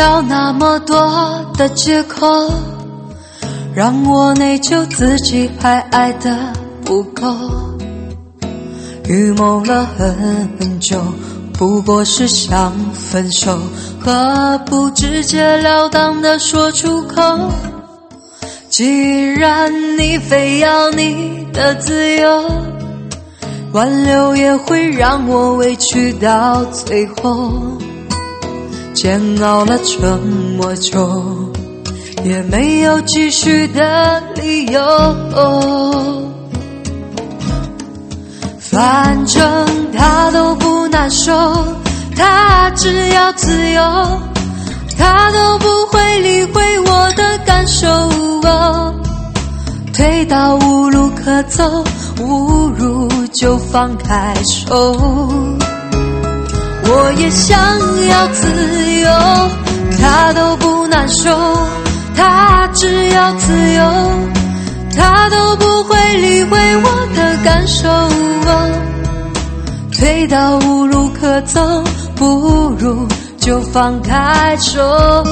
要那么多的借口，让我内疚自己还爱得不够。预谋了很久，不过是想分手，何不直截了当地说出口？既然你非要你的自由，挽留也会让我委屈到最后。煎熬了这么久，也没有继续的理由。反正他都不难受，他只要自由，他都不会理会我的感受。退到无路可走，无如就放开手。我也想要自由，他都不难受，他只要自由，他都不会理会我的感受。退到无路可走，不如就放开手。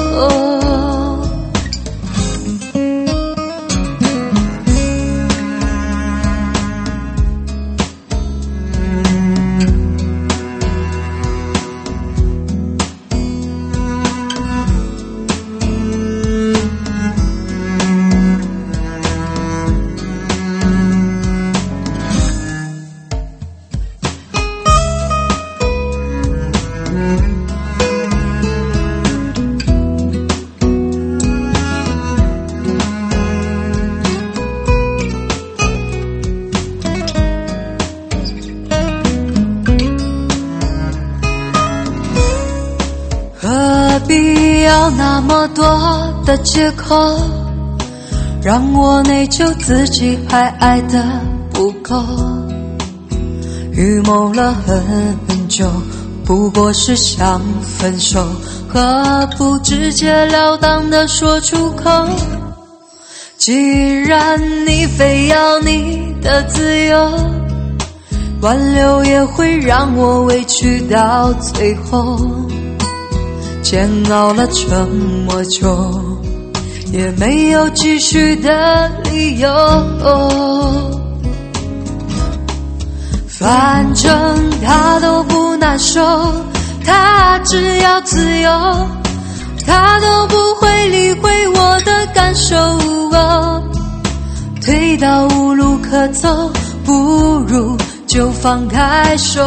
何必要那么多的借口，让我内疚自己还爱得不够？预谋了很久，不过是想分手，何不直截了当地说出口？既然你非要你的自由，挽留也会让我委屈到最后。煎熬了这么久，也没有继续的理由。反正他都不难受，他只要自由，他都不会理会我的感受。退到无路可走，不如就放开手。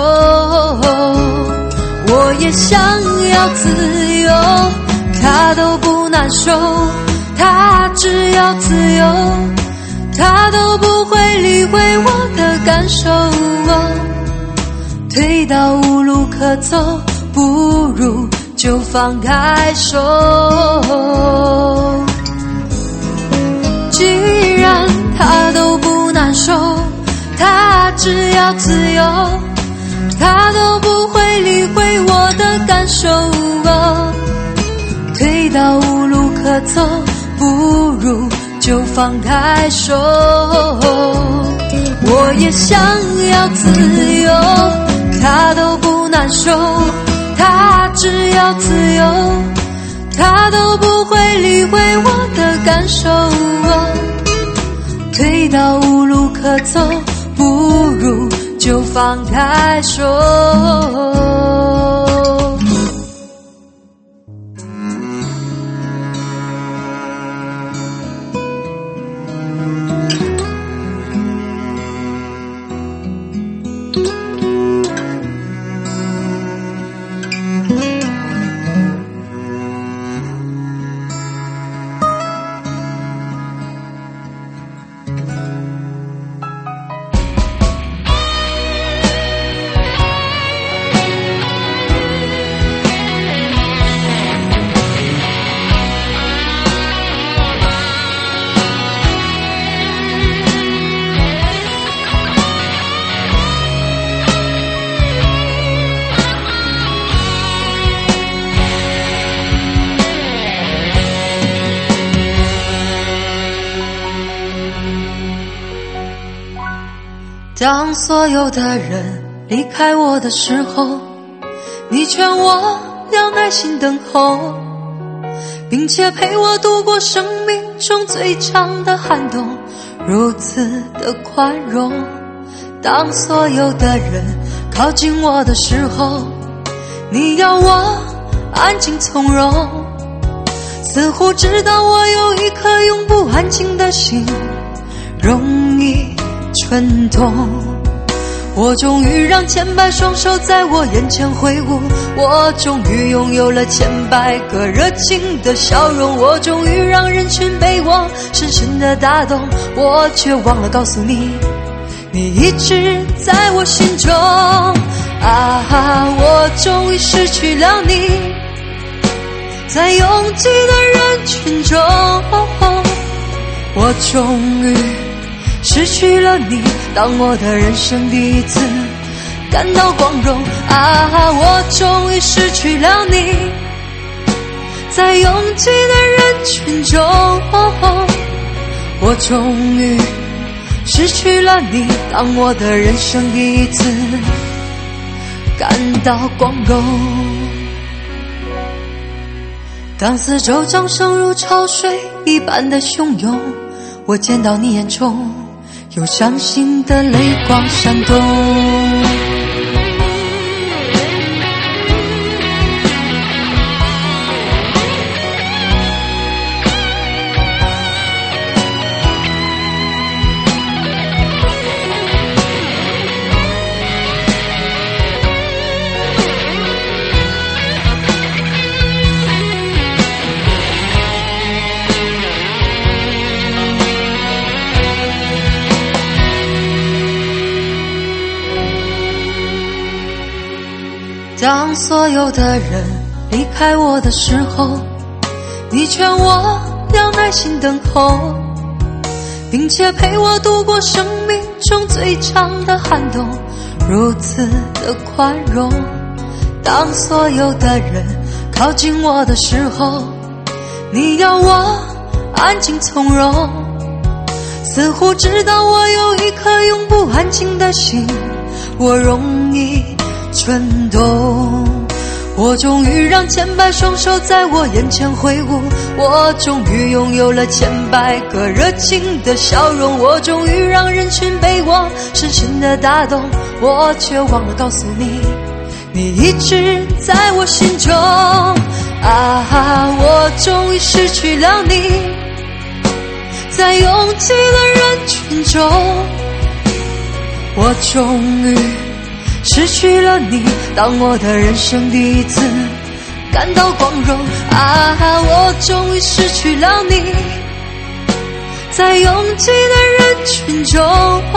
我也想要自由，他都不难受，他只要自由，他都不会理会我的感受。退到无路可走，不如就放开手。既然他都不难受，他只要自由，他都不会理会我的感受。退到无路可走，不如就放开手。我也想要自由，他都不难受，他只要自由，他都不会理会我的感受。退到无路可走，不如就放开手。当所有的人离开我的时候，你劝我要耐心等候。 并且陪我度过生命中最长的寒冬，如此的宽容。当所有的人靠近我的时候，你要我安静从容，似乎知道我有一颗永不安静的心，容易蠢动。我终于让千百双手在我眼前挥舞，我终于拥有了千百个热情的笑容，我终于让人群被我深深的打动，我却忘了告诉你，你一直在我心中。我终于失去了你，在拥挤的人群中，我终于失去了你，当我的人生第一次感到光荣。我终于失去了你，在拥挤的人群中，我终于失去了你，当我的人生第一次感到光荣。当四周掌声如潮水一般的汹涌，我见到你眼中有伤心的泪光闪动。当所有的人离开我的时候，你劝我要耐心等候，并且陪我度过生命中最长的寒冬，如此的宽容。当所有的人靠近我的时候，你要我安静从容，似乎知道我有一颗永不安静的心，我容易蠢动。我终于让千百双手在我眼前挥舞，我终于拥有了千百个热情的笑容，我终于让人群被我深深的打动，我却忘了告诉你，你一直在我心中。我终于失去了你，在拥挤的人群中，我终于失去了你，当我的人生第一次感到光荣。我终于失去了你，在拥挤的人群中，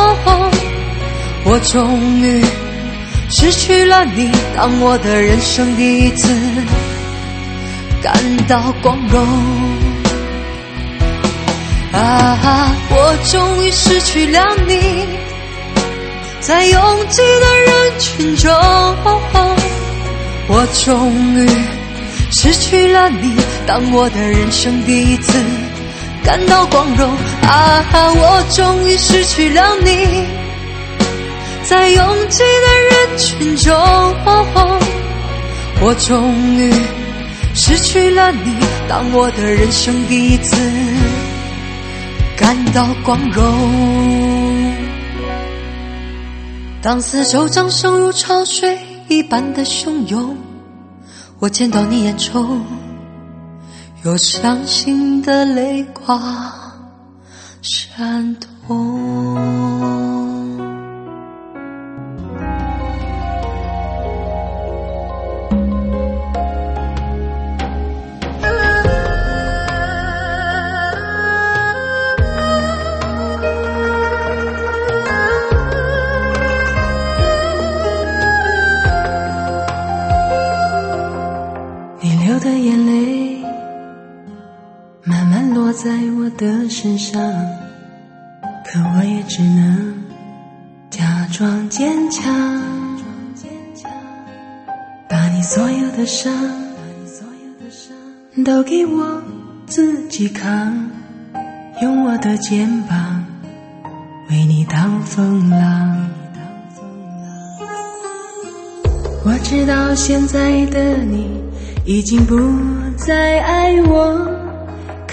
我终于失去了你，当我的人生第一次感到光荣。我终于失去了你，在拥挤的人群中，我终于失去了你，当我的人生第一次感到光荣。我终于失去了你，在拥挤的人群中，我终于失去了你，当我的人生第一次感到光荣。当四周掌声如潮水一般的汹涌，我见到你眼中有伤心的泪光闪动。 你流的眼泪慢慢落在我的身上，可我也只能假装坚强，把你所有的伤都给我自己扛，用我的肩膀为你挡风浪。我知道现在的你已经不再爱我，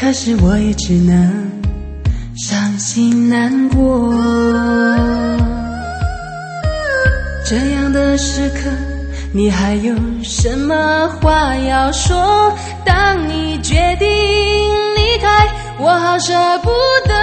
可是我也只能伤心难过。这样的时刻，你还有什么话要说？当你决定离开，我好舍不得。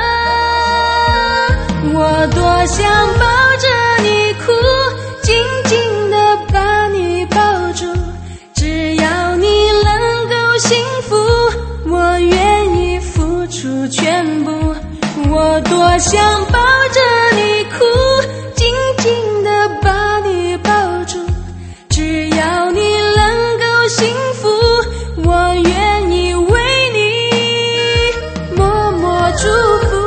我多想抱着你哭，紧紧地把你抱住，只要你能够幸福，我愿意付出全部。我多想抱着你哭，紧紧地把你抱住，只要你能够幸福，我愿意为你默默祝福。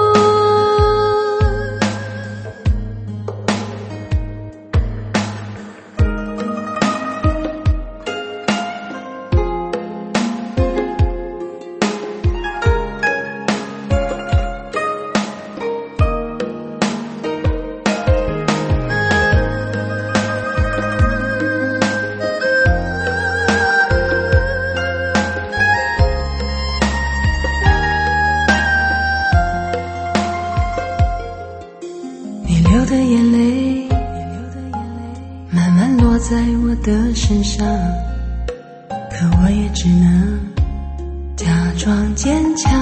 流的眼泪慢慢落在我的身上，可我也只能假装坚强，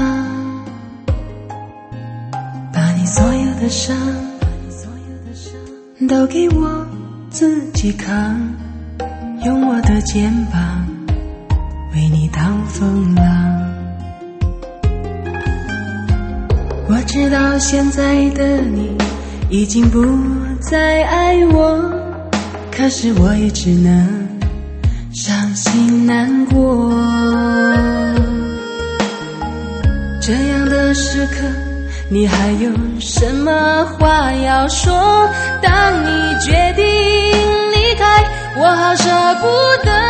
把你所有的伤都给我自己扛，用我的肩膀为你挡风浪。我知道现在的你已经不再爱我，可是我也只能伤心难过。这样的时刻，你还有什么话要说？当你决定离开，我好舍不得。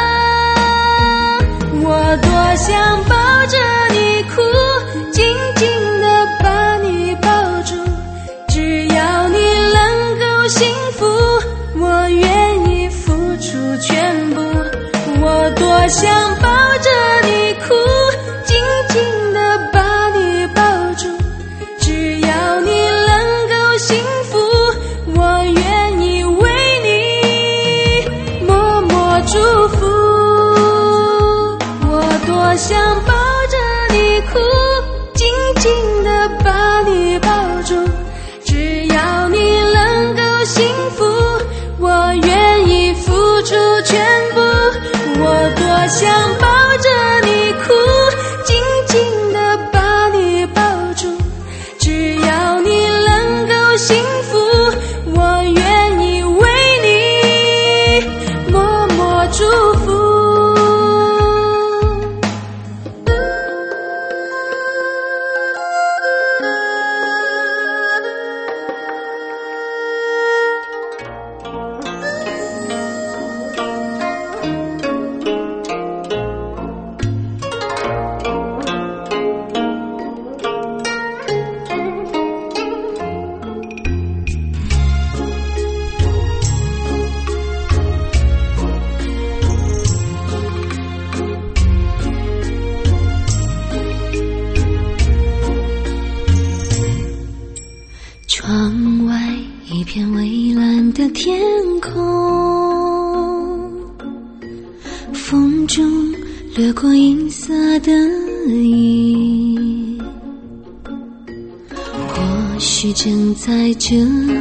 我多想抱着你哭，紧紧地把你抱住，只要你能够幸福，我愿意付出全部。我多想抱着你哭，紧紧地把你抱住，只要你能够幸福，我愿意为你默默祝福。我多想抱着你哭，紧紧地把你抱住，只要你能够幸福，我愿意付出全部。我多想抱着你哭，紧紧地把你抱住，只要你能够幸福，我愿意为你默默祝福。 窗外一片蔚蓝的天空，风中掠过银色的影，或许正在这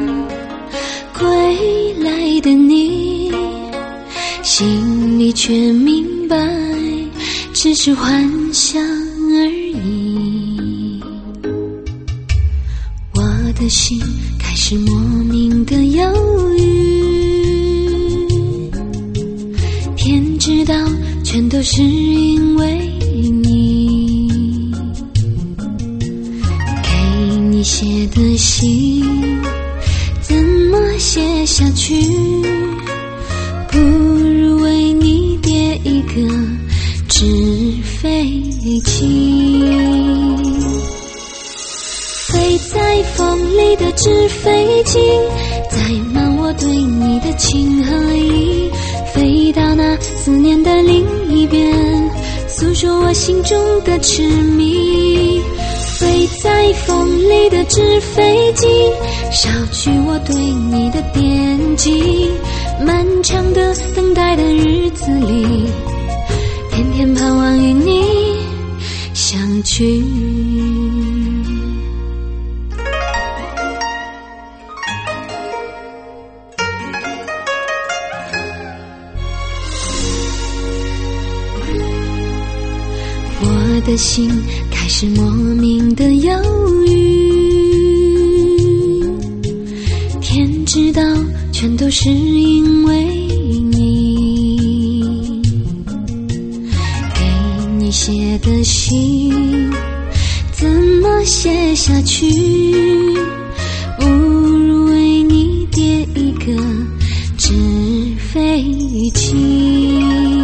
归来的你，心里却明白只是幻想而已。我的心开始莫名的忧郁，天知道全都是因为你。给你写的信怎么写下去，不如为你叠一个纸飞机。飞在风里的纸飞机，载满我对你的情和意，飞到那思念的另一边， 诉说我心中的痴迷。飞在风里的纸飞机，捎去我对你的惦记。漫长的等待的日子里，天天盼望与你相聚。我的心开始莫名的忧郁，天知道全都是因为你。给你写的信怎么写下去，不如为你叠一个纸飞机。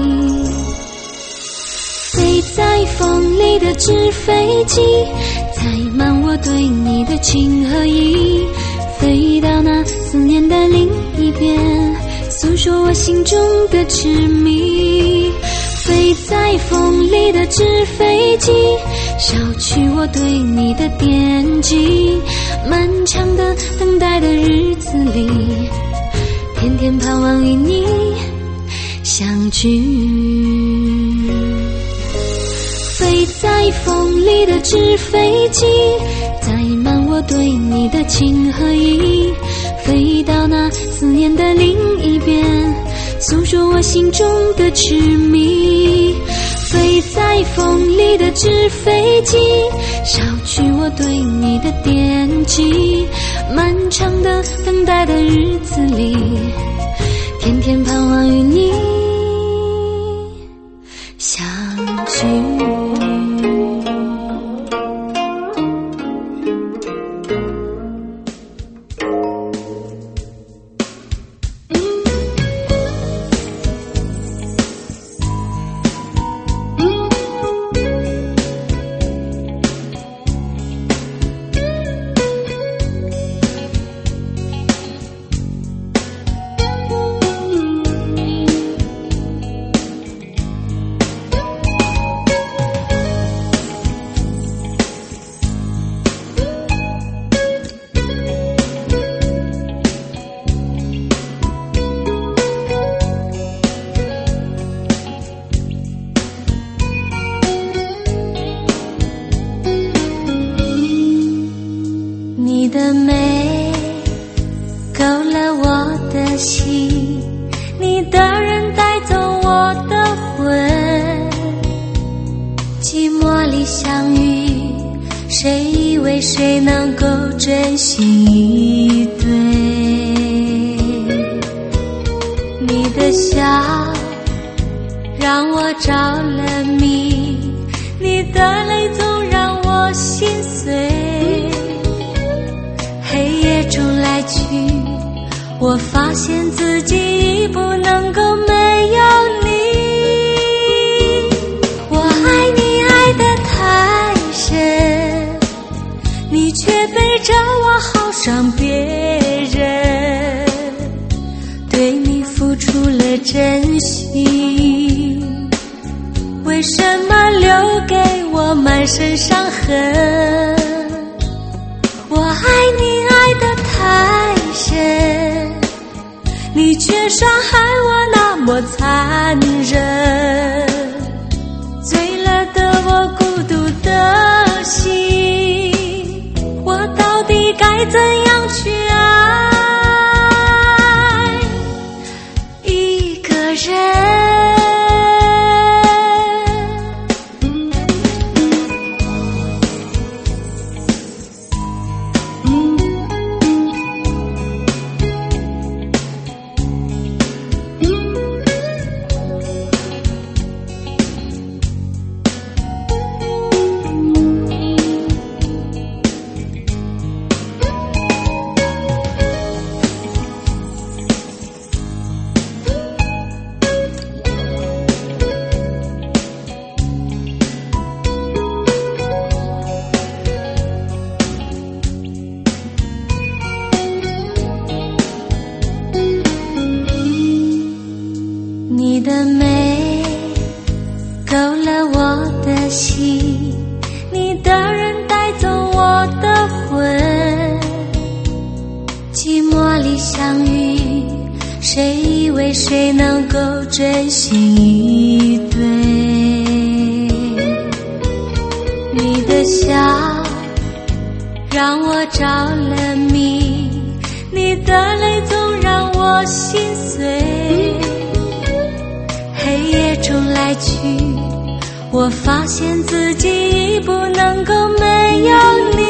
飞在风里的纸飞机，载满我对你的情和意。飞到那思念的另一边，诉说我心中的痴迷。飞在风里的纸飞机，捎去我对你的惦记。漫长的等待的日子里，天天盼望与你相聚。飞在风里的纸飞机，载满我对你的情和意。飞到那思念的另一边，诉说我心中的痴迷。飞在风里的纸飞机，捎去我对你的惦记。漫长的等待的日子里，天天盼望与你相聚。你的美勾了我的心，你的人带走我的魂。寂寞里相遇，谁以为谁能够真心以对？你的笑让我着了迷，你的泪总让我心碎。黑夜中来去，我发现自己已不能够没有你。我爱你爱得太深，你却背着我好伤别人。对你付出了真心，为什么留给我满身伤痕？我爱你爱得太深，你却伤害我那么残忍。醉了的我孤独的心，我到底该怎样去爱一个人？ 你相遇，谁以为谁能够真心以对？你的笑让我着了迷，你的泪总让我心碎。黑夜中来去，我发现自己已不能够没有你。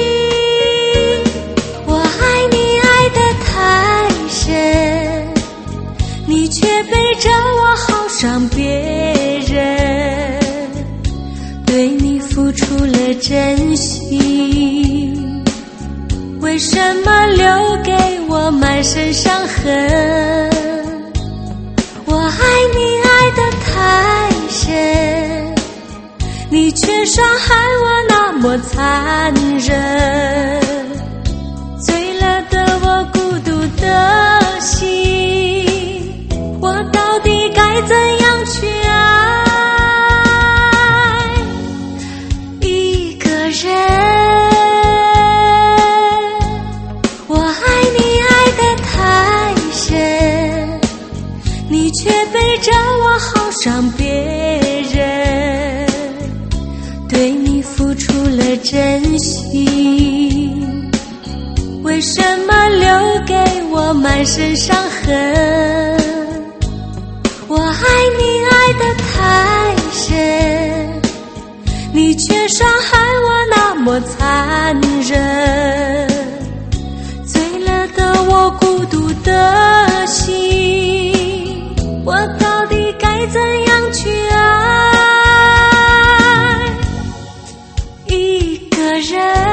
我爱你爱得太深，你却背着我好伤别人，对你付出了真心，为什么留给我满身伤痕？我爱你爱得太深，你却伤害我那么残忍，醉了的我孤独的心，我到底该怎样去爱一个人？我爱你爱得太深，你却背着我好伤别人，对你付出了真心，为什么留给我满身伤痕？我爱你爱得太深，你却伤害我那么残忍，醉了的我孤独的心，我到底该怎样去爱一个人？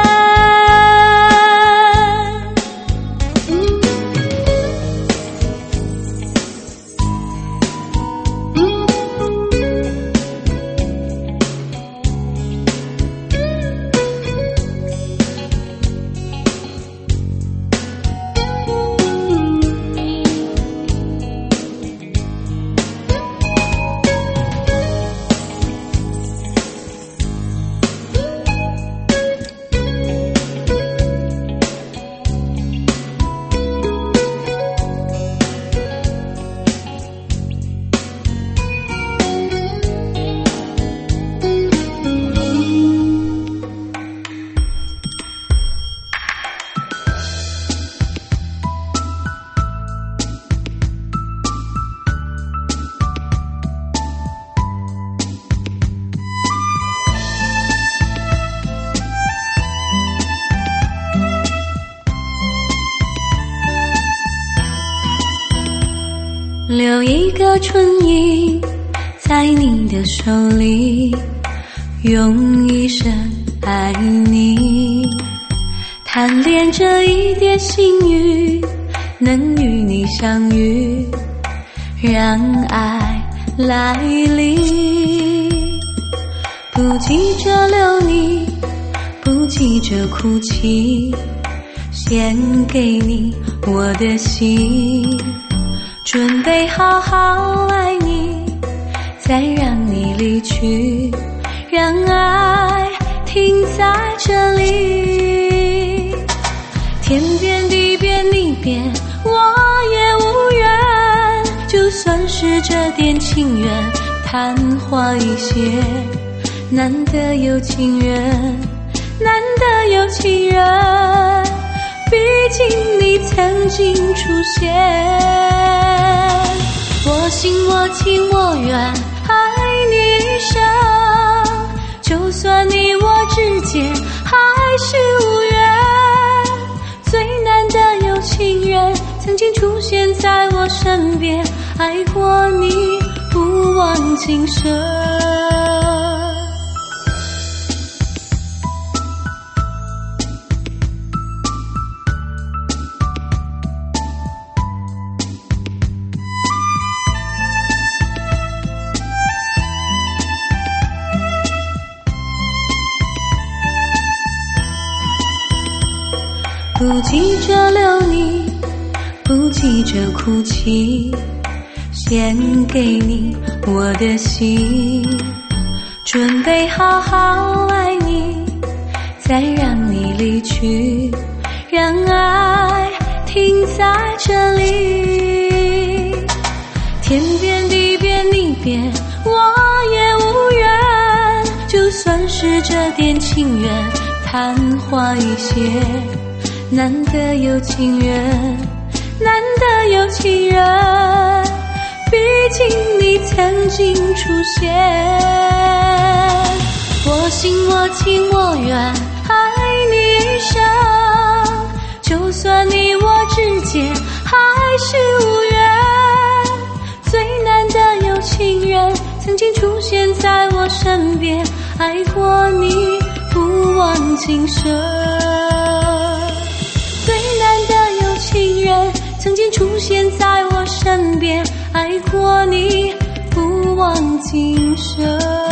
留一个春意在你的手里，用一生爱你，贪恋这一点幸运，能与你相遇，让爱来临。不急着留你，不急着哭泣，献给你我的心，准备好好爱你，再让你离去，让爱停在这里。天边地边你变我也无缘，就算是这点情缘昙花一现，难得有情人，难得有情人，毕竟你曾经出现。我心我情我愿爱你一生，就算你我之间还是无缘，最难得有情人曾经出现在我身边，爱过你不忘今生。不急着留你，不急着哭泣，献给你我的心，准备好好爱你，再让你离去，让爱停你在这里，天边地边你边我也无缘，就算是这点情缘昙花一现，难得有情人，难得有情人，毕竟你曾经出现。我心我情我愿，爱你一生，就算你我之间还是无缘，最难得有情人曾经出现在我身边，爱过你不忘今生。最难得有情人曾经出现在我身边，爱过你不忘今生。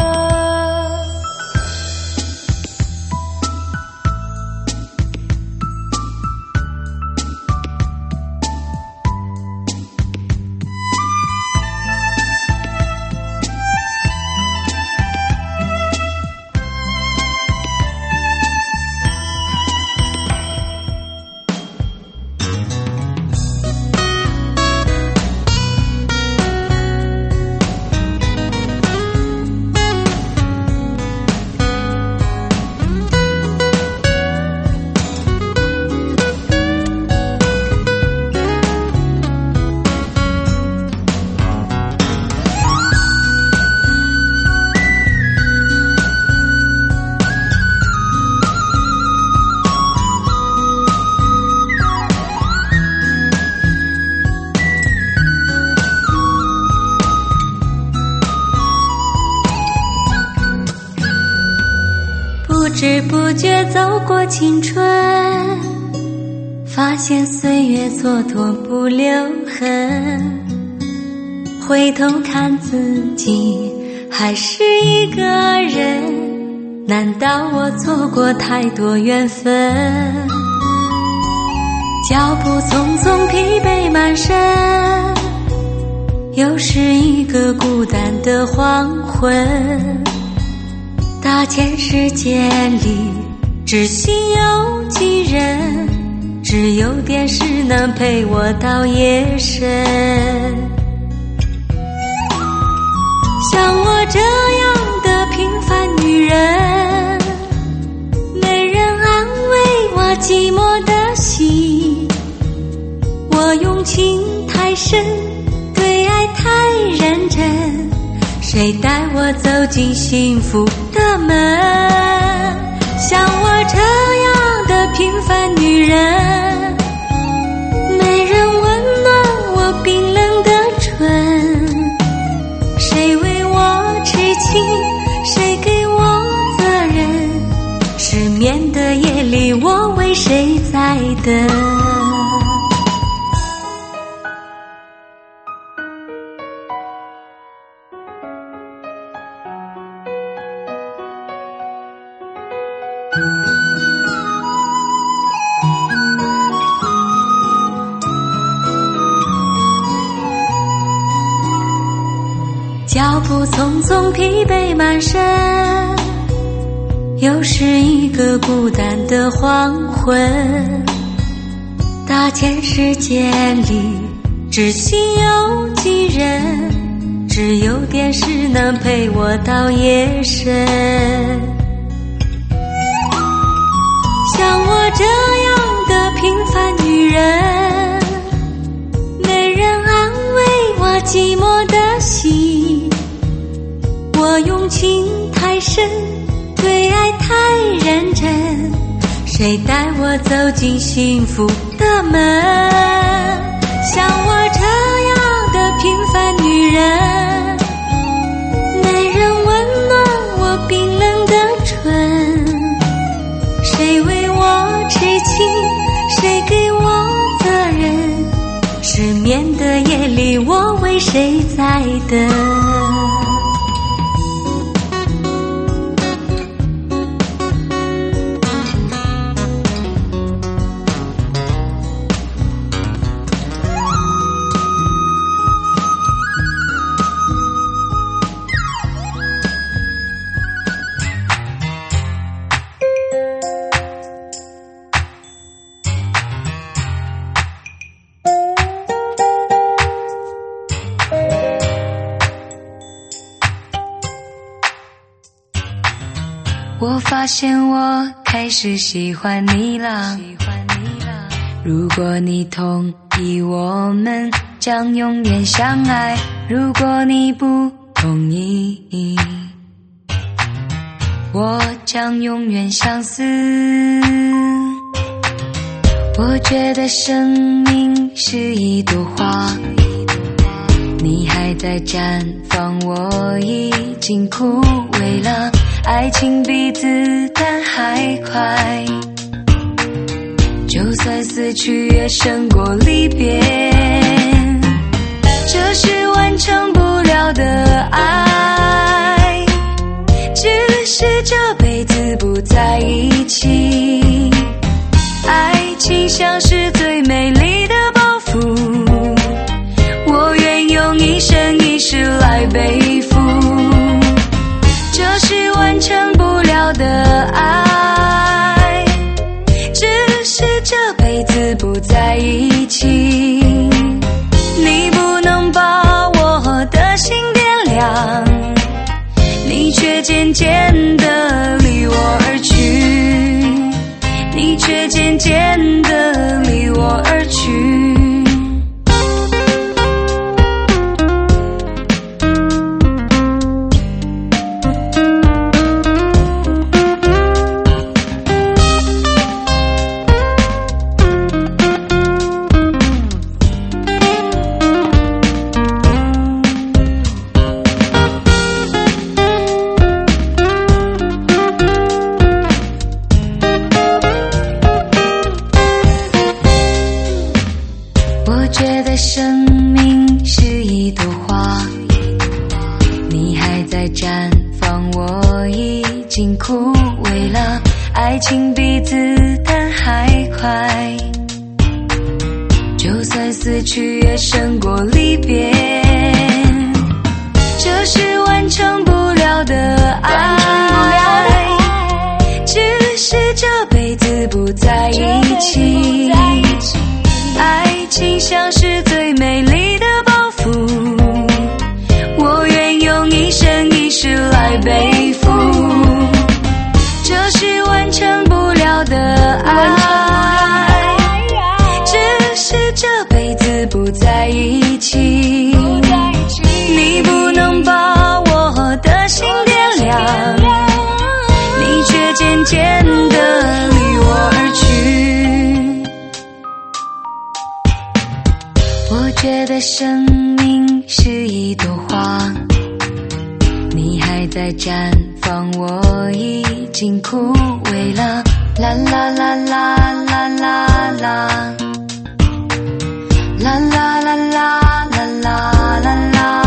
不知不觉走过青春，发现岁月蹉跎不留痕，回头看自己还是一个人，难道我错过太多缘分？脚步匆匆疲惫满身，又是一个孤单的黄昏，大千世界里只心有几人，只有电视能陪我到夜深。像我这样的平凡女人，没人安慰我寂寞的心，我用情太深，对爱太认真，谁带我走进幸福的门？像我这样的平凡女人，没人温暖我冰冷的唇，谁为我痴情，谁给我责任？失眠的夜里，我为谁在等？脚步匆匆疲惫满身，又是一个孤单的黄昏，大千世界里只心有几人，只有电视能陪我到夜深。像我这样的平凡女人，没人安慰我寂寞的心，我用情太深，对爱太认真，谁带我走进幸福的门？像我这样的平凡女人，没人温暖我冰冷的唇，谁为我痴情，谁给我责任？失眠的夜里，我为谁在等？ 我发现我开始喜欢你了。如果你同意，我们将永远相爱。如果你不同意，我将永远相思。我觉得生命是一朵花，你还在绽放，我已经枯萎了。爱情比子弹还快，就算死去也胜过离别。这是完成不了的爱，只是这辈子不在一起。爱情像是最美丽的包袱，我愿用一生一世来背负。这是完成不了的爱，只是这辈子不在一起。你不能把我的心点亮，你却渐渐地离我而去，你却渐渐地离我而去。生命是一朵花，你还在绽放，我已经枯萎了。爱情比子弹还快，就算死去也胜过离别。这是完成不了的爱，只是这辈子不在一起。爱情像是最美丽的包袱，我愿用一生一世来背负。这是完成不了的爱，只是这辈子不在一起。你不能把我的心点亮，你却渐渐地离我而去。我觉得生命是一朵花，你还在绽放，我已经枯萎了。啦啦啦啦啦啦啦，啦啦啦啦啦啦啦啦。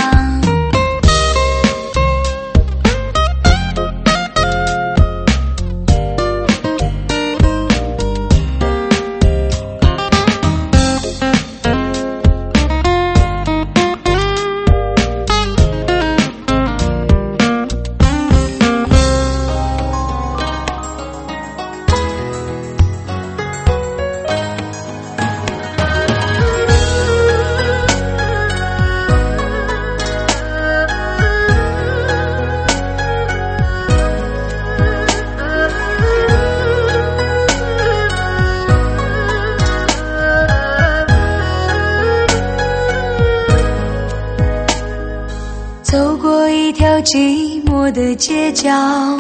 走过一条寂寞的街角，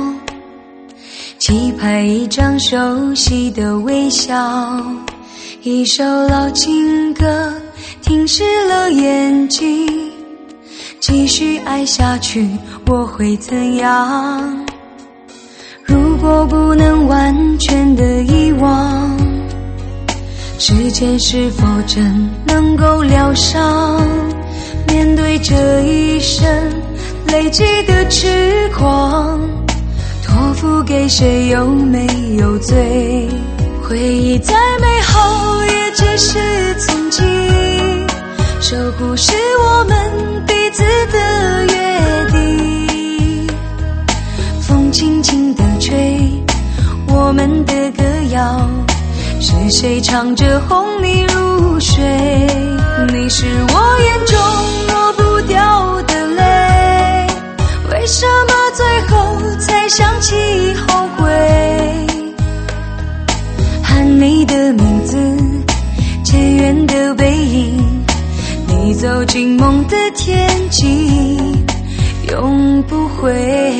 期盼一张熟悉的微笑，一首老情歌停湿了眼睛，继续爱下去我会怎样？如果不能完全的遗忘，时间是否真能够疗伤？面对这一生累积的痴狂，托付给谁又没有罪？回忆再美好也只是曾经，守护是我们彼此的约定。风轻轻地吹我们的歌谣，是谁唱着哄你入睡？你是我眼中抹不掉的泪，为什么最后才想起后悔。喊你的名字，渐远的背影，你走进梦的天际，永不回。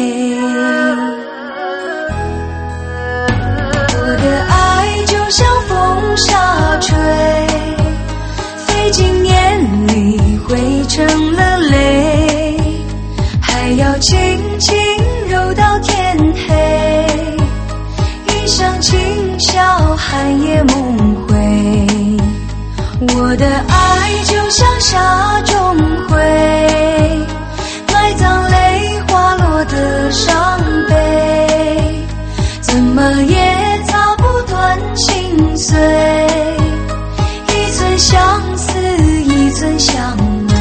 我的爱就像风沙吹，费尽眼里汇成了泪，还要轻轻揉到天黑。一厢情笑，寒夜梦回。我的爱就像沙中灰，埋葬泪滑落的伤悲，怎么也擦不断心碎。一寸相思，一寸相偎。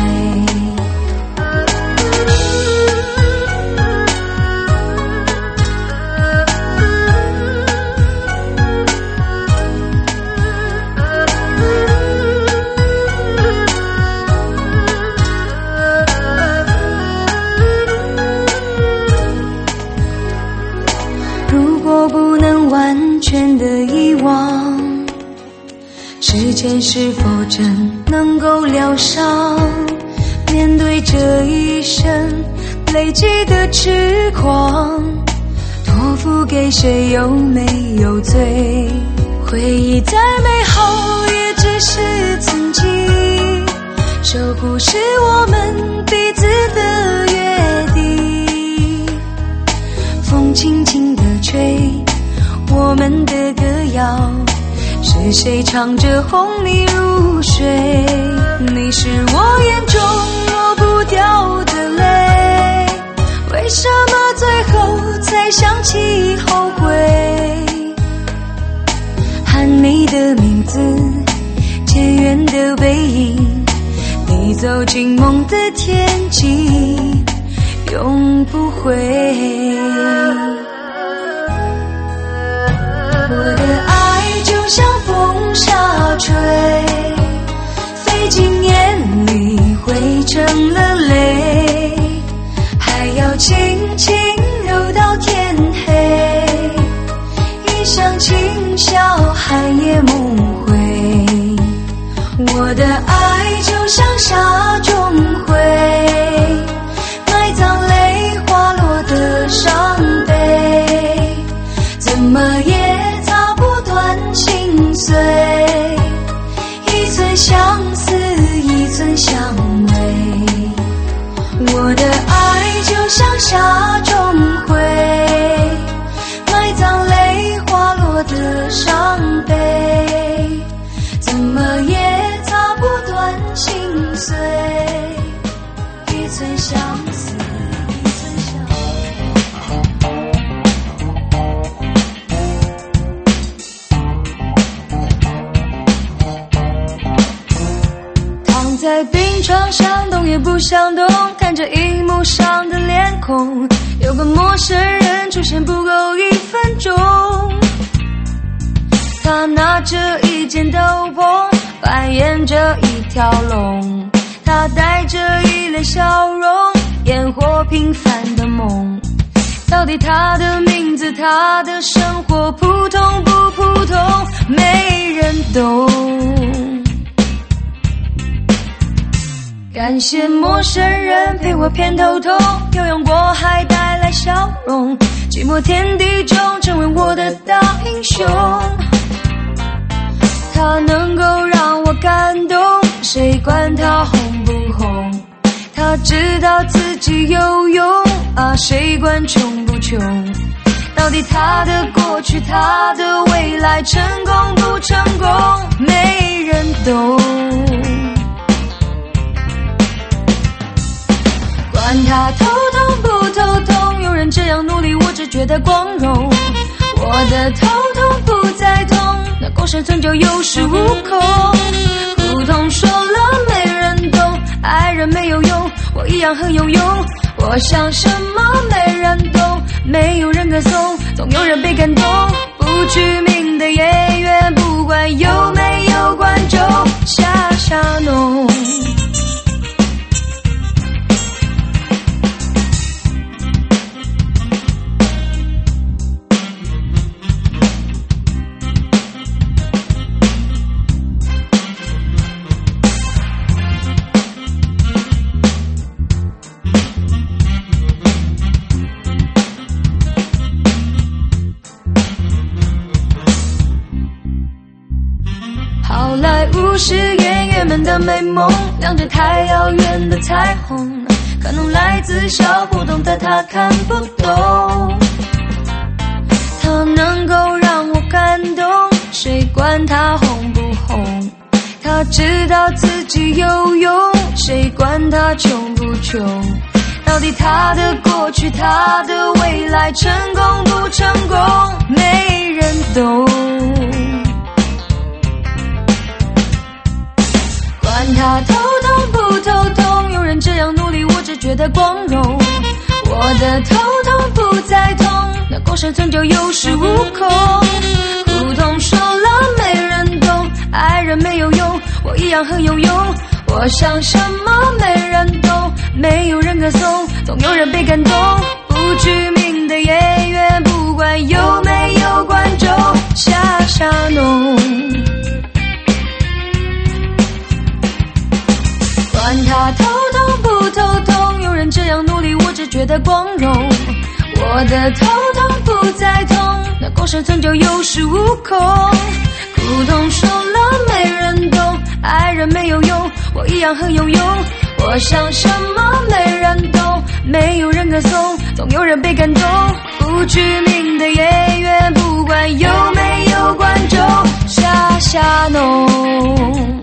如果不能完全的遗忘，时间是否真能够疗伤？面对这一生累积的痴狂，托付给谁又没有罪？回忆再美好也只是曾经，守护是我们彼此的约定。风轻轻地吹我们的歌谣，是谁唱着哄你入睡？你是我眼中抹不掉的泪，为什么最后才想起后悔？喊你的名字，渐远的背影，你走进梦的天际，永不回。我的爱就像风沙吹，费尽眼里汇成了泪，还要轻轻揉到天黑。一厢情笑，寒夜梦回。我的爱就像沙中灰，埋葬泪滑落的伤悲，怎么也擦不断心碎。一寸相思，一寸相偎。我的爱就像沙中灰，埋葬泪滑落的伤悲，怎么也擦不断心碎。一寸相思，一寸相躺在病床上，动也不想动，看着荧幕上的脸孔，有个陌生人出现不够1分钟。他拿着一件斗篷，扮演着一条龙，他带着一脸笑容，烟火平凡的梦。到底他的名字，他的生活普通不普通，没人懂。感谢陌生人陪我偏头痛，游泳过海带来笑容，寂寞天地中成为我的大英雄。他能够让我感动，谁管他红不红？他知道自己有用啊，谁管穷不穷？到底他的过去，他的未来，成功不成功，没人懂。管他头痛不头痛，有人这样努力，我只觉得光荣。我的头痛不再痛，能够生存就有恃无恐。苦痛说了没人懂，爱人没有用，我一样很有用。我想什么没人懂，没有人歌颂，总有人被感动。不具名的演员，不管有没有观众，瞎瞎弄。 是演员们的美梦，亮着太遥远的彩虹，可能来自小不懂的他看不懂。他能够让我感动，谁管他红不红？他知道自己有用，谁管他穷不穷？到底他的过去，他的未来，成功不成功，没人懂。管他头痛不头痛，有人这样努力，我只觉得光荣。我的头痛不再痛，能够生存就有恃无恐。苦痛说了没人懂，爱人没有用，我一样很有用。我想什么没人懂，没有人歌颂，总有人被感动。不具名的演员，不管有没有观众，瞎瞎弄。管他头痛不头痛，有人这样努力，我只觉得光荣。我的头痛不再痛，能够生存就有恃无恐。苦痛说了没人懂，爱人没有用，我一样很有用。我想什么没人懂，没有人歌颂，总有人被感动。不具名的演员，不管有没有观众，瞎瞎弄。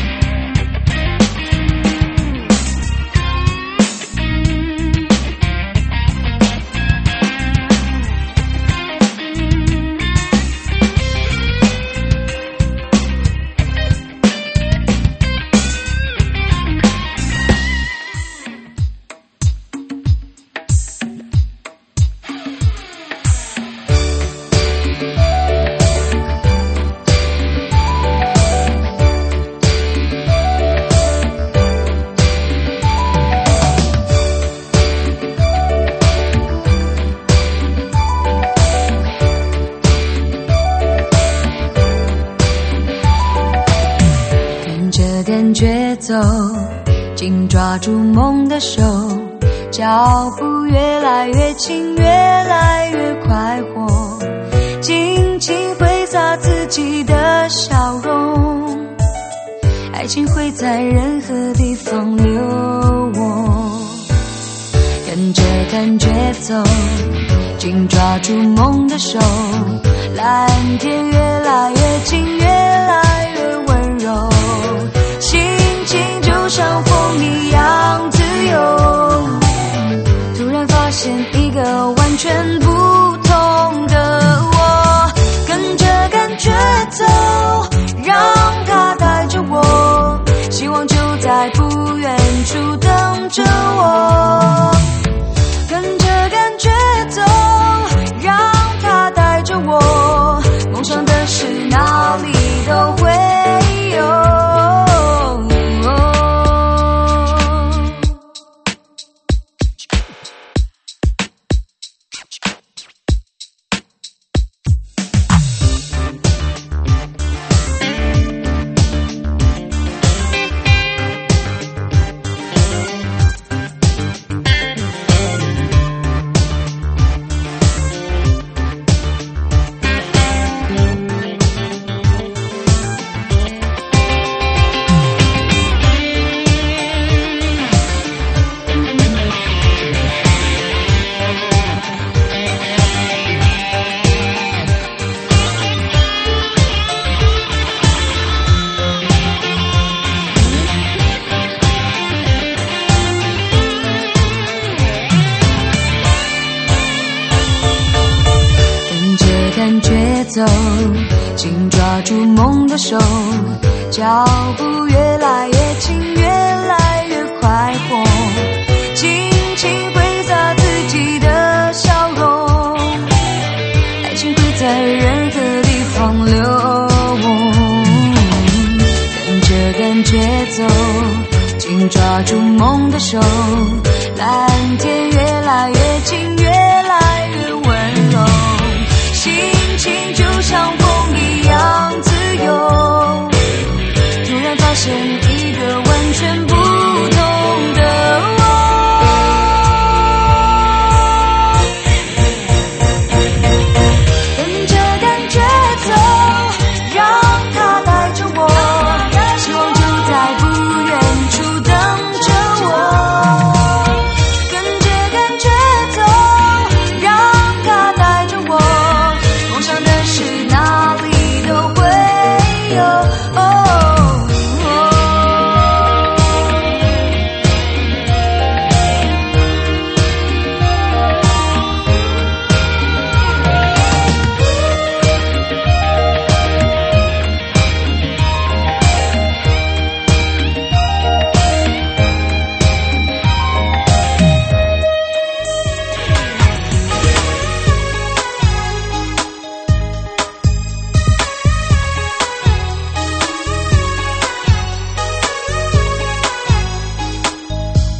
感觉走，紧抓住梦的手，脚步越来越轻，越来越快活，尽情挥洒自己的笑容，爱情会在任何地方流我，跟着感觉走，紧抓住梦的手，蓝天越来越近，越来越温柔，心情就像风一样自由，突然发现一个完全不同的我，跟着感觉走，让它带着我，希望就在不远处等着我，跟着感觉走，让它带着我，梦想的事哪里都会有。感觉走，紧抓住梦的手，脚步越来越轻，越来越快活，尽情挥洒自己的笑容，爱情会在任何地方流跟着感觉走，紧抓住梦的手，蓝天越来越近，越来越温柔，心情就像风一样自由，突然发现一个完全不同的我，跟着感觉走，让它带着我，希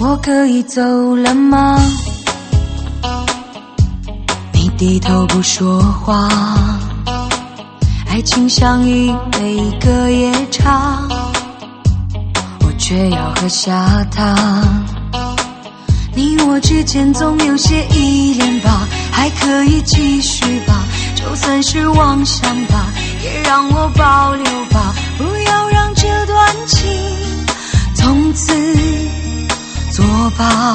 我可以走了吗？你低头不说话，爱情像一杯隔夜茶，我却要喝下它。你我之间总有些依恋吧，还可以继续吧，就算是妄想吧，也让我保留吧，不要让这段情从此作罢。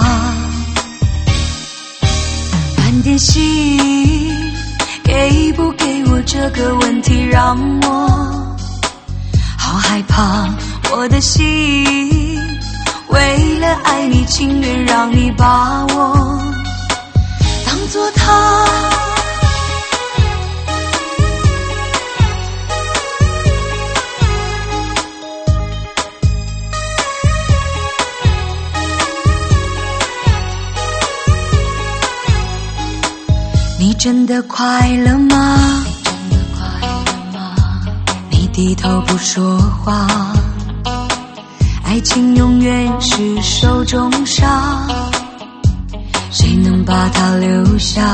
满点心，给不给我这个问题让我好害怕，我的心为了爱你情愿让你把我当作他。你真的快乐吗？你低头不说话，爱情永远是手中沙，谁能把它留下？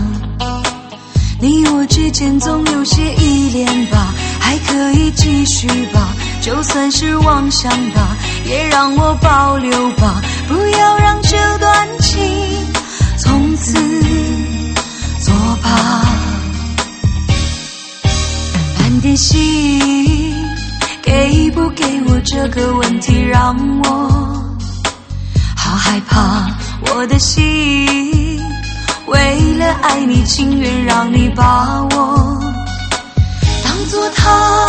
你我之间总有些依恋吧，还可以继续吧，就算是妄想吧，也让我保留吧，不要让这段情从此作罢。满点心，给不给我这个问题让我好害怕，我的心为了爱你情愿让你把我当作他。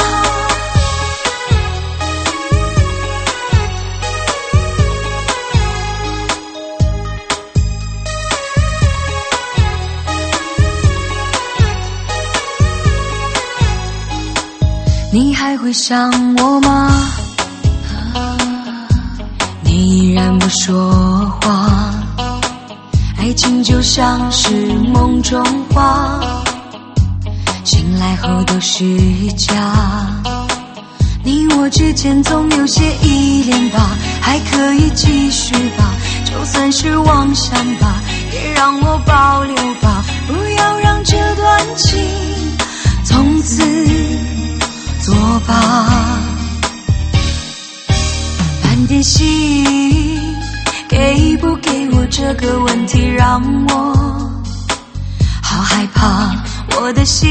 你还会想我吗？你依然不说话，爱情就像是梦中花，醒来后都是假。你我之间总有些依恋吧，还可以继续吧，就算是妄想吧，也让我保留吧，不要让这段情从此作罢。满点心，给不给我这个问题让我好害怕，我的心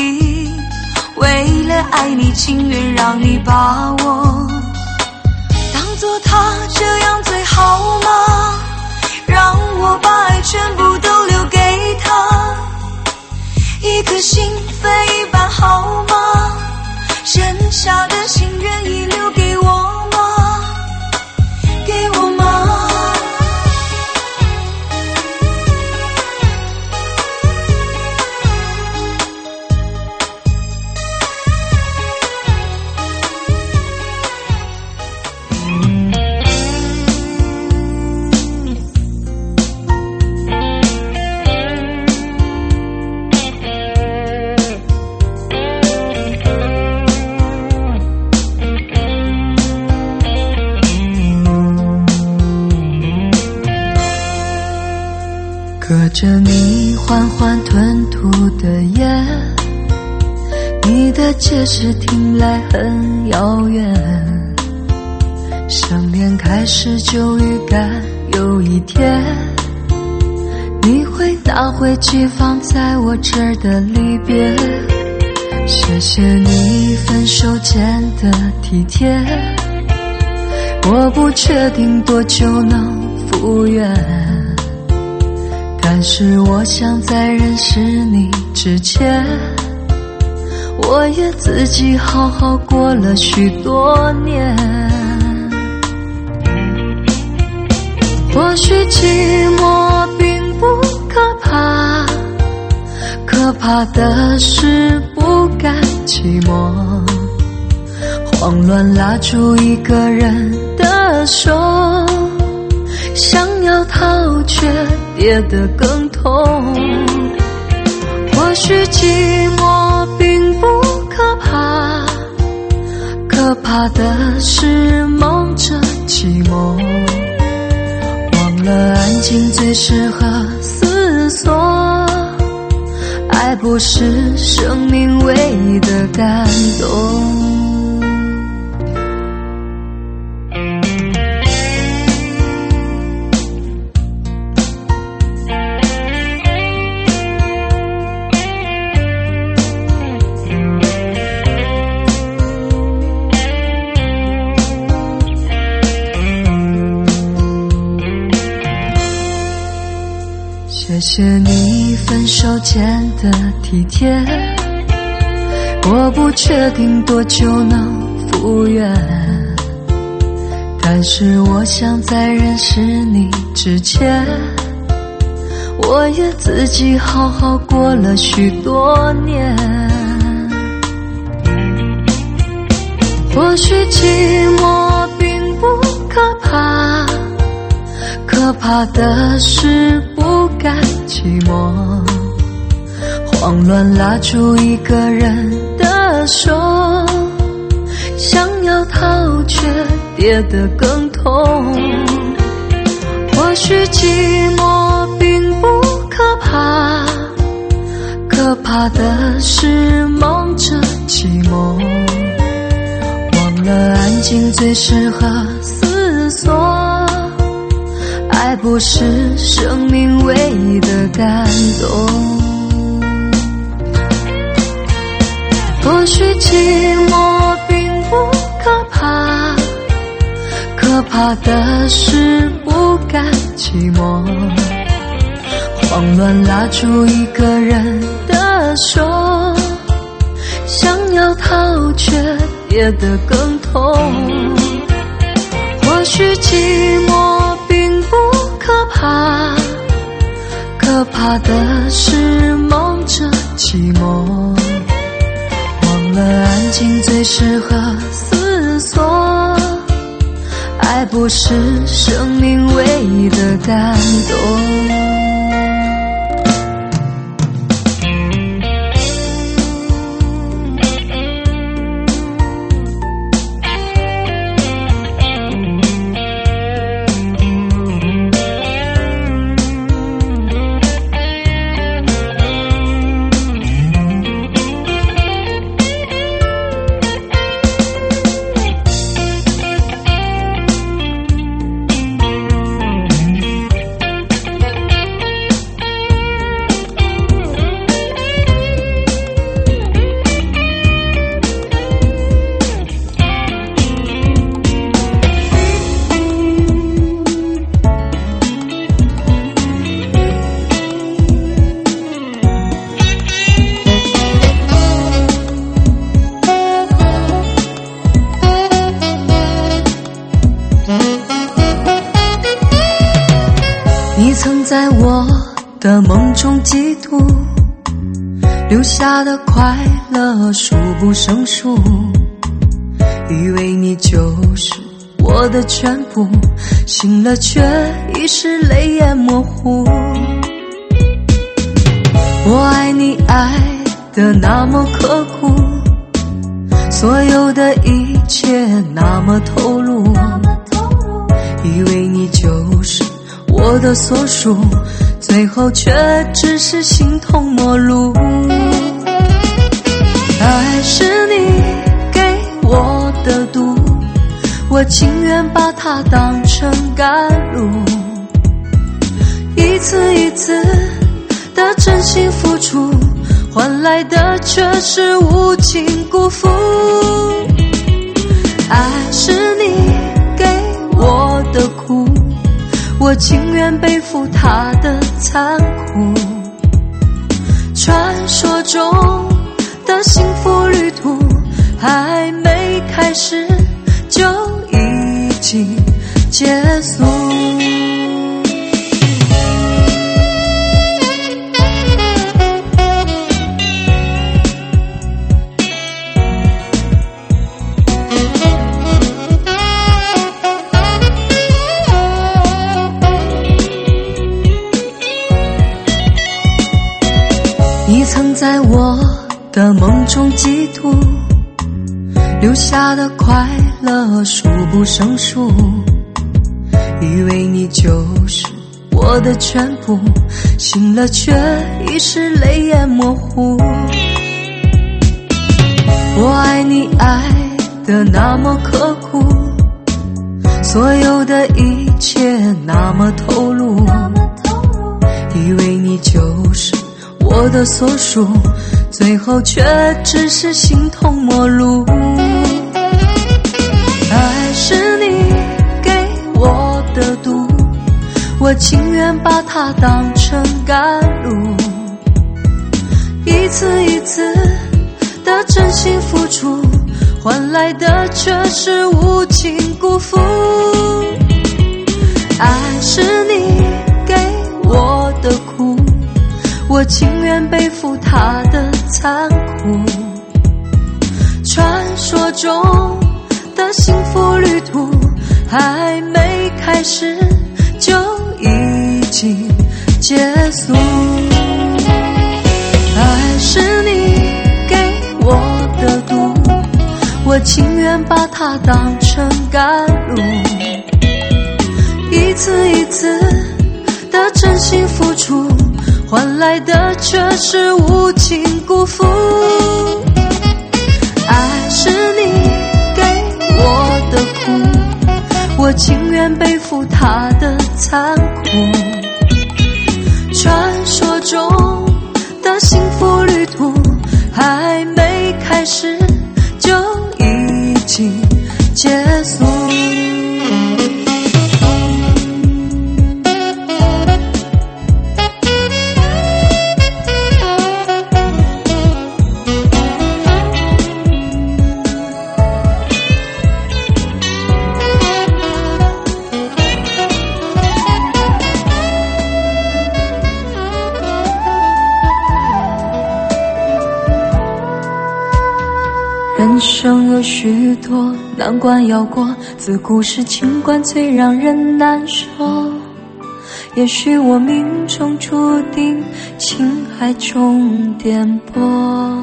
为了爱你情愿让你把我当作他，这样最好吗？让我把爱全部都留给他，一颗心分一半好吗？剩下的心愿意留给我吗？给我吗？隔着你缓缓吞吐的烟，你的解释听来很遥远，想念开始就预感有一天你会拿回寄放在我这儿的离别。谢谢你分手前的体贴，我不确定多久能复原，但是我想在认识你之前，我也自己好好过了许多年。或许寂寞并不可怕，可怕的是不甘寂寞，慌乱拉住一个人的手，想要逃却跌得更痛。或许寂寞并不可怕，可怕的是梦着寂寞， 了安静最适合思索，爱不是生命唯一的感动。谢谢你分手前的体贴，我不确定多久能复原，但是我想在认识你之前，我也自己好好过了许多年。或许寂寞并不可怕，可怕的是不甘寂寞，慌乱拉住一个人的手，想要逃却跌得更痛。或许寂寞并不可怕，可怕的是忙着寂寞，忘了安静最适合思索，爱不是生命唯一的感动。或许寂寞并不可怕，可怕的是不甘寂寞，慌乱拉住一个人的手，想要逃却跌得更痛。或许寂寞并不可怕，可怕的是忙着寂寞，忘了安静最适合思索，爱不是生命唯一的感动。你曾在我的梦中嫉妒，留下的快乐数不胜数，以为你就是我的全部，醒了却已是泪眼模糊。我爱你爱得那么刻骨，所有的一切那么投入，以为你就是我的所属，最后却只是心痛陌路。爱是你给我的毒，我情愿把它当成甘露，一次一次的真心付出，换来的却是无情辜负。爱是你给我的苦，我情愿背负它的残酷，传说中的幸福旅途还没开始就已经结束。你曾在我的梦中嫉妒，留下的快乐数不胜数，以为你就是我的全部，醒了却已是泪眼模糊。我爱你爱得那么刻骨，所有的一切那么投入，以为你就是我的所属，最后却只是形同陌路。爱是你给我的毒，我情愿把它当成甘露，一次一次的真心付出，换来的却是无情辜负。爱是你给我的苦，我情愿背负它的残酷。传说中的幸福旅途还没开始就已经结束。爱是你给我的毒，我情愿把它当成甘露，一次一次的真心付出，换来的却是无情辜负。爱是你给我的苦，我情愿背负它的残酷。传说中的幸福旅途还没开始就已经结束。人生有许多难关要过，自古是情关最让人难受。也许我命中注定情海中颠簸，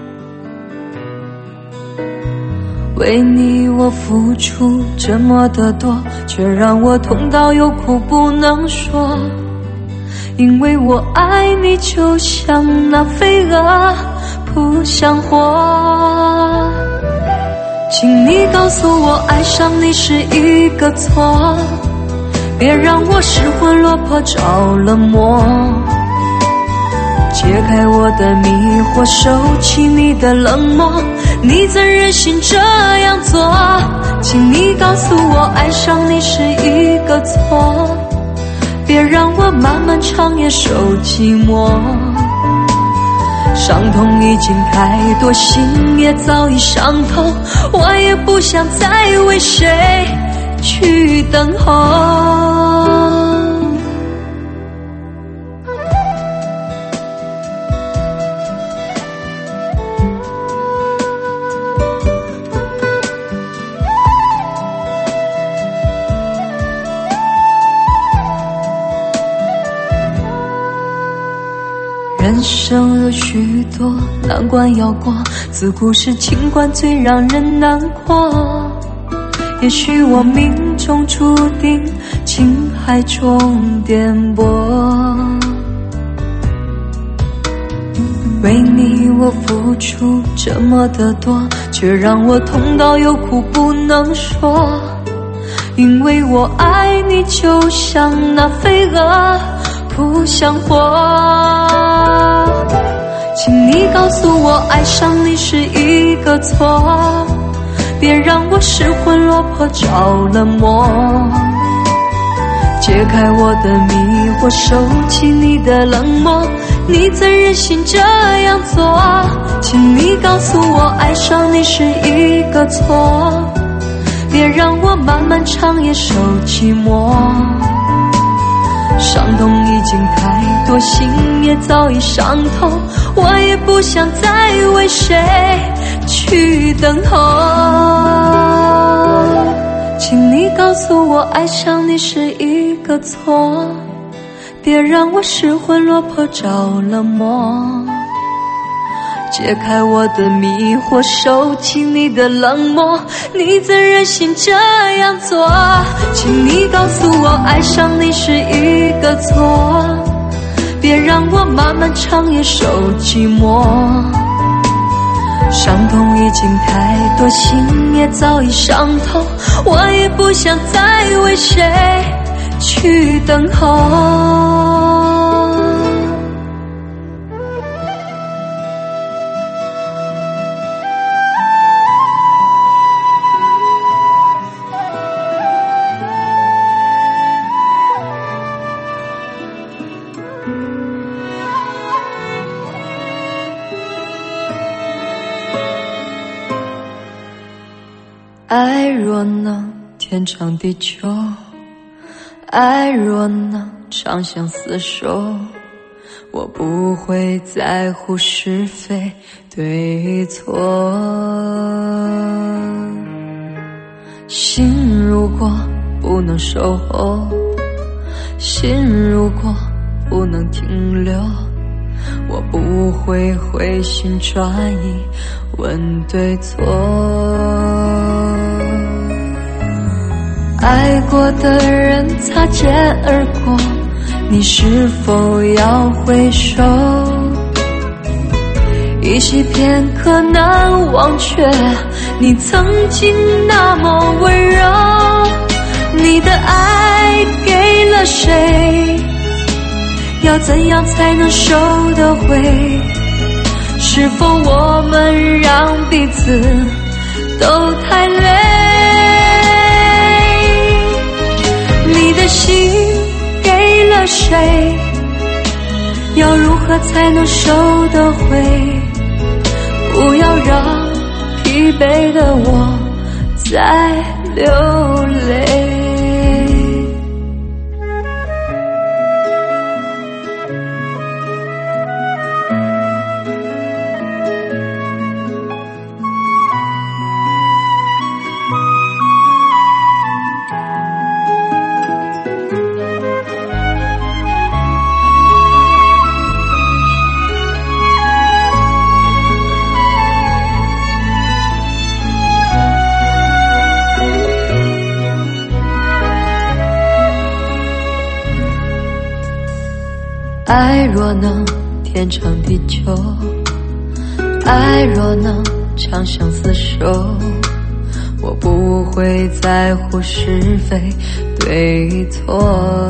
为你我付出这么的多，却让我痛到有苦不能说。因为我爱你就像那飞蛾扑向火，请你告诉我爱上你是一个错，别让我失魂落魄着了魔。解开我的迷惑，收起你的冷漠，你怎忍心这样做？请你告诉我爱上你是一个错，别让我漫漫长夜受寂寞。伤痛已经太多，心也早已伤透，我也不想再为谁去等候。人生有许多难关要过，自古是情关最让人难过。也许我命中注定情海中颠簸，为你我付出这么的多，却让我痛到有苦不能说。因为我爱你就像那飞蛾扑向火，请你告诉我爱上你是一个错，别让我失魂落魄着了魔。解开我的迷惑，收起你的冷漠，你怎忍心这样做？请你告诉我爱上你是一个错，别让我漫漫长夜受寂寞。伤痛已经太多，心也早已伤透，我也不想再为谁去等候。请你告诉我爱上你是一个错，别让我失魂落魄着了魔。 解开我的迷惑，收起你的冷漠，你怎忍心这样做？请你告诉我，爱上你是一个错，别让我漫漫长夜受寂寞。伤痛已经太多，心也早已伤透，我也不想再为谁去等候。爱若能天长地久，爱若能长相厮守，我不会在乎是非对错。心如果不能守候，心如果不能停留，我不会回心转意问对错。爱过的人擦肩而过，你是否要回首？一夕片刻难忘却你曾经那么温柔。你的爱给了谁？要怎样才能收得回？是否我们让彼此都太累？你的心给了谁？要如何才能收得回？不要让疲惫的我再流泪。爱若能天长地久，爱若能长相厮守，我不会在乎是非对错。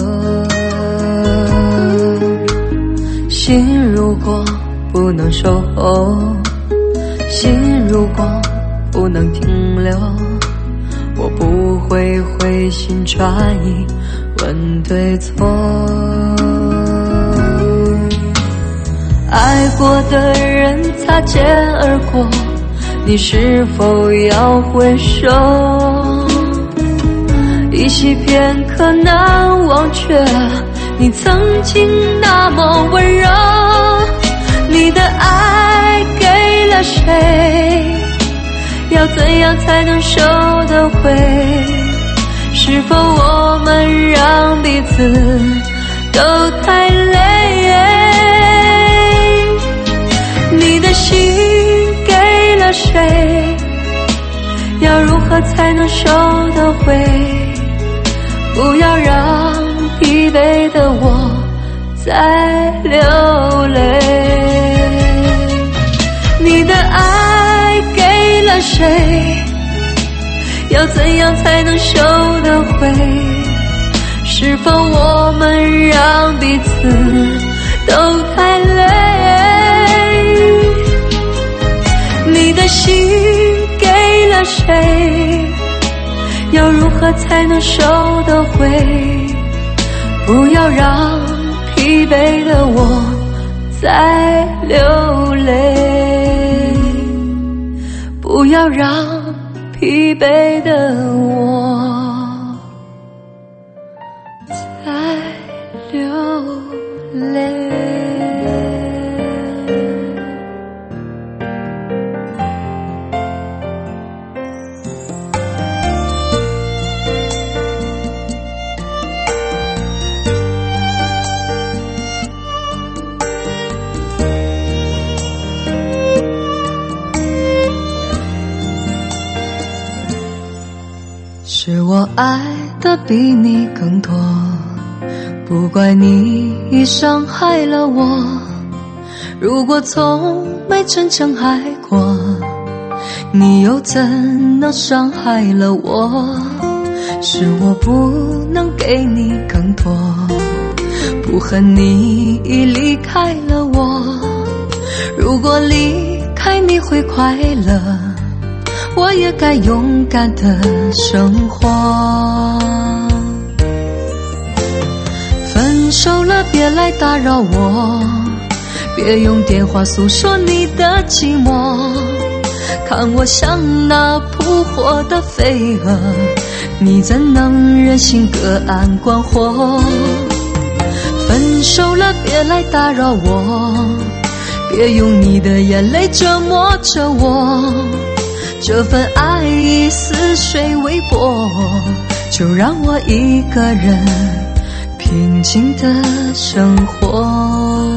心如果不能守候，心如果不能停留，我不会回心转意问对错。爱过的人擦肩而过，你是否要回首？一夕片刻难忘却你曾经那么温柔。你的爱给了谁？要怎样才能收得回？是否我们让彼此都太累？你的心给了谁？要如何才能收得回？不要让疲惫的我再流泪。你的爱给了谁？要怎样才能收得回？是否我们让彼此都太累？你的心给了谁？要如何才能收得回？不要让疲惫的我再流泪，不要让疲惫的我再流泪。 是我爱的比你更多，不怪你已伤害了我，如果从没真正爱过，你又怎能伤害了我？是我不能给你更多，不恨你已离开了我，如果离开你会快乐，我也该勇敢的生活。分手了别来打扰我，别用电话诉说你的寂寞，看我像那扑火的飞蛾，你怎能忍心隔岸观火？分手了别来打扰我，别用你的眼泪折磨着我，这份爱已似水微波，就让我一个人平静的生活。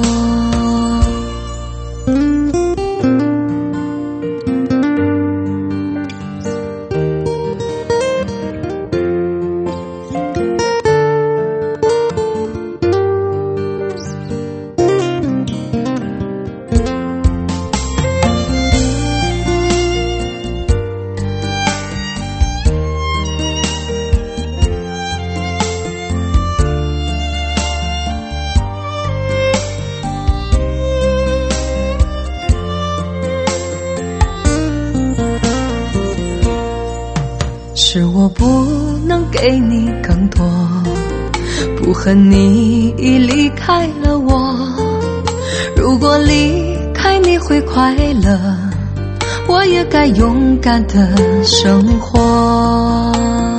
是我不能给你更多，不恨你已离开了我，如果离开你会快乐，我也该勇敢的生活。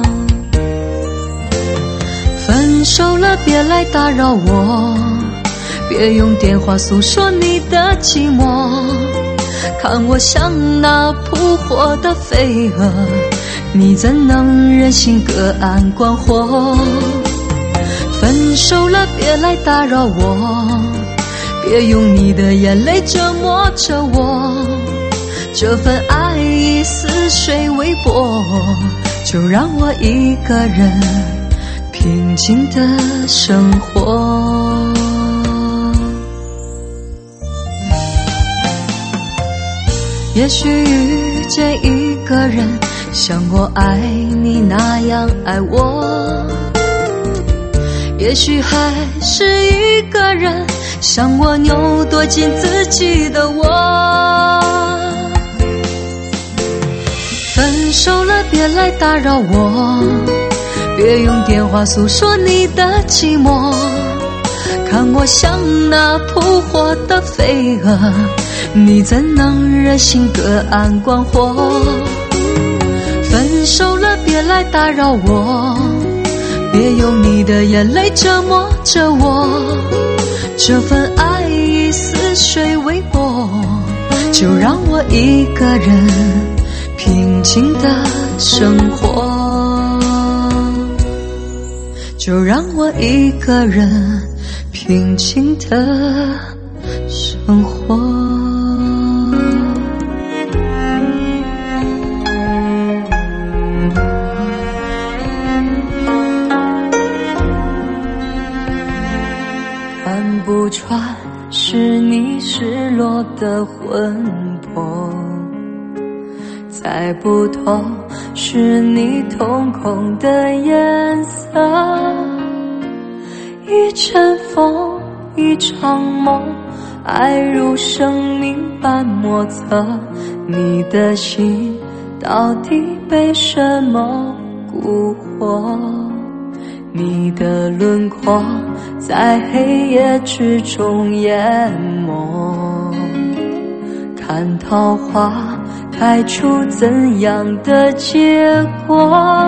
分手了别来打扰我，别用电话诉说你的寂寞，看我像那扑火的飞蛾，你怎能忍心隔岸观火？分手了别来打扰我，别用你的眼泪折磨着我，这份爱已似水微波，就让我一个人平静的生活。也许遇见一个人像我爱你那样爱我，也许还是一个人像我扭多进自己的我。分手了别来打扰我，别用电话诉说你的寂寞，看我像那扑火的飞蛾，你怎能忍心隔岸观火？分手了别来打扰我，别用你的眼泪折磨着我，这份爱已似水微波，就让我一个人平静的生活，就让我一个人平静的生活。看不穿是你失落的魂魄，猜不透是你瞳孔的颜色，一阵风一场梦，爱如生命般莫测，你的心到底被什么蛊惑？你的轮廓在黑夜之中淹没，看桃花开出怎样的结果？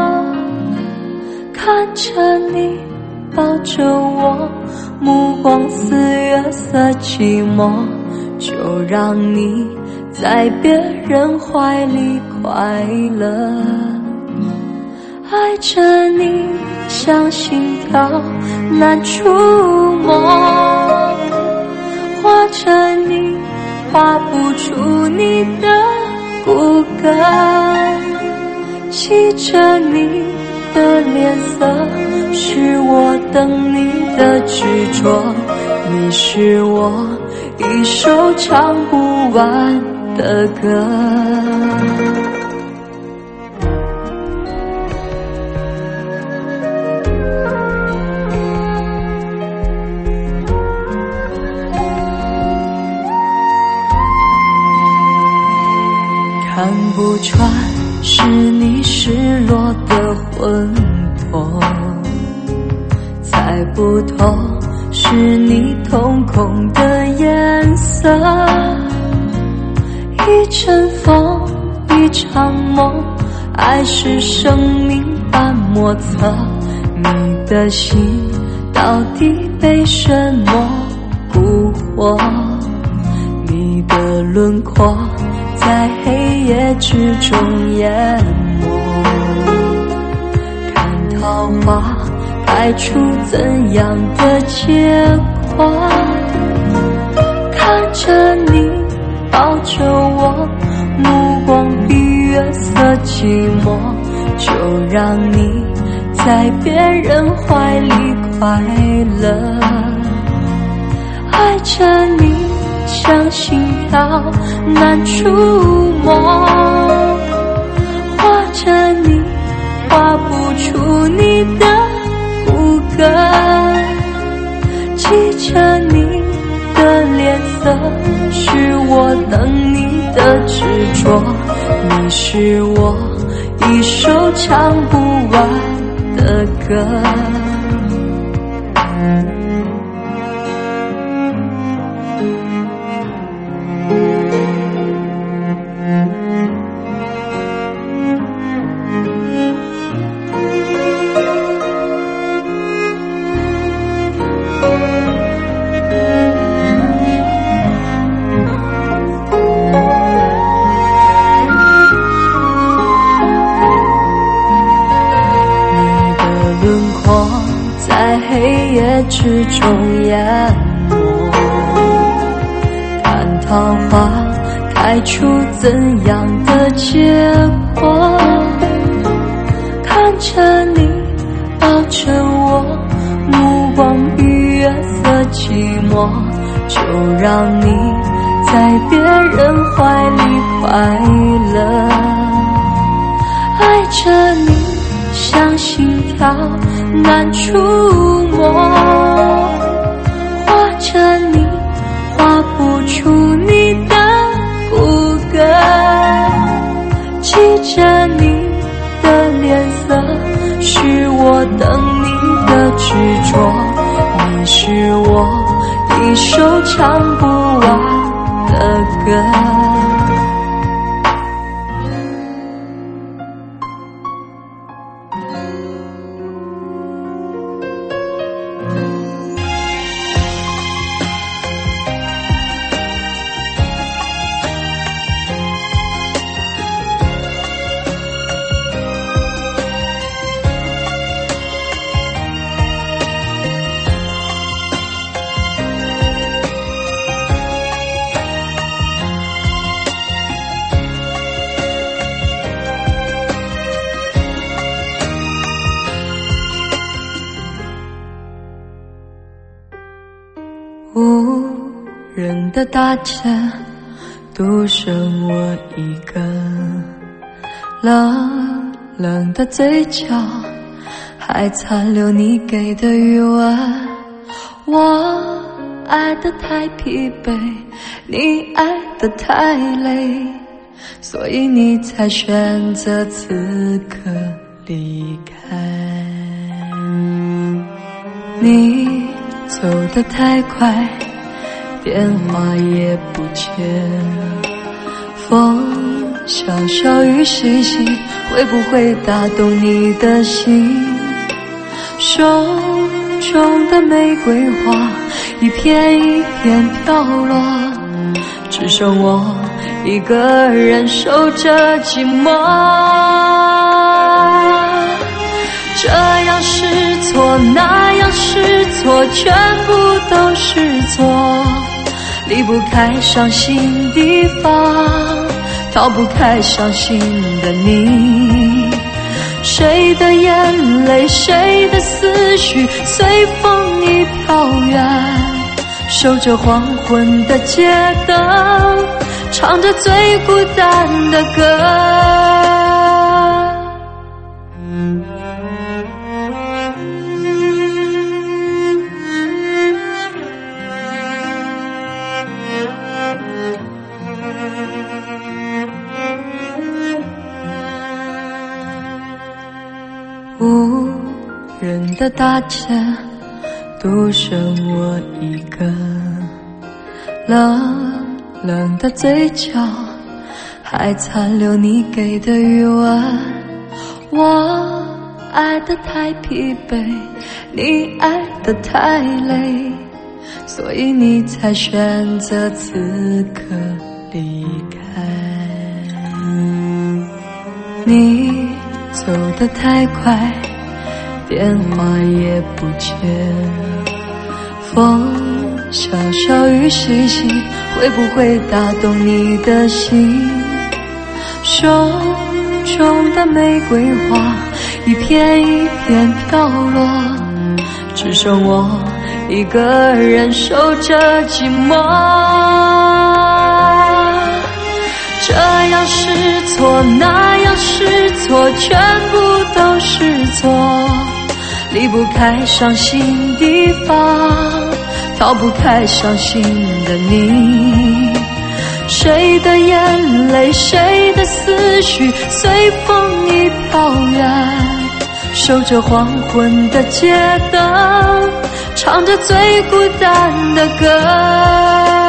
看着你抱着我，目光似月色寂寞，就让你在别人怀里快乐。爱着你像心跳难触摸，画着你画不出你的骨骼， 记着你的脸色，是我等你的执着，你是我一首唱不完的歌。看不穿是你失落的魂魄，猜不透是你瞳孔的颜色。一阵风，一场梦，爱是生命般莫测。你的心到底被什么蛊惑？你的轮廓在黑夜之中淹没，看桃花开出怎样的结果？看着你抱着我，目光比月色寂寞，就让你在别人怀里快乐。爱着你像心跳难触摸，画着你画不出你的骨骼，记着你的脸色，是我等你的执着，你是我一首唱不完的歌。在黑夜之中淹没，看桃花开出怎样的结果？看着你抱着我，目光比月色寂寞，就让你在别人怀里快乐。爱着你像心跳难触摸，画着你画不出你的骨骼，记着你的脸色，是我等你的执着，你是我一首唱不完的歌。无人的大街，独剩我一个，冷冷的嘴角还残留你给的余温。我爱得太疲惫，你爱得太累，所以你才选择此刻离开。你走得太快，电话也不接，风小小雨细细，会不会打动你的心？手中的玫瑰花一片一片飘落，只剩我一个人守着寂寞。这样是错，那样是错，全部都是错，离不开伤心地方，逃不开伤心的你。 谁的眼泪，谁的思绪，随风已飘远，守着黄昏的街灯，唱着最孤单的歌。无人的大街，独剩我一个，冷冷的嘴角还残留你给的余温。我爱得太疲惫，你爱得太累，所以你才选择此刻离开。你走得太快，电话也不接，风小小雨细细，会不会打动你的心？手中的玫瑰花一片一片飘落，只剩我一个人守着寂寞。这样是错，那样是错，全部都是错，离不开伤心地方，逃不开伤心的你。谁的眼泪，谁的思绪，随风已飘远，守着黄昏的街灯，唱着最孤单的歌。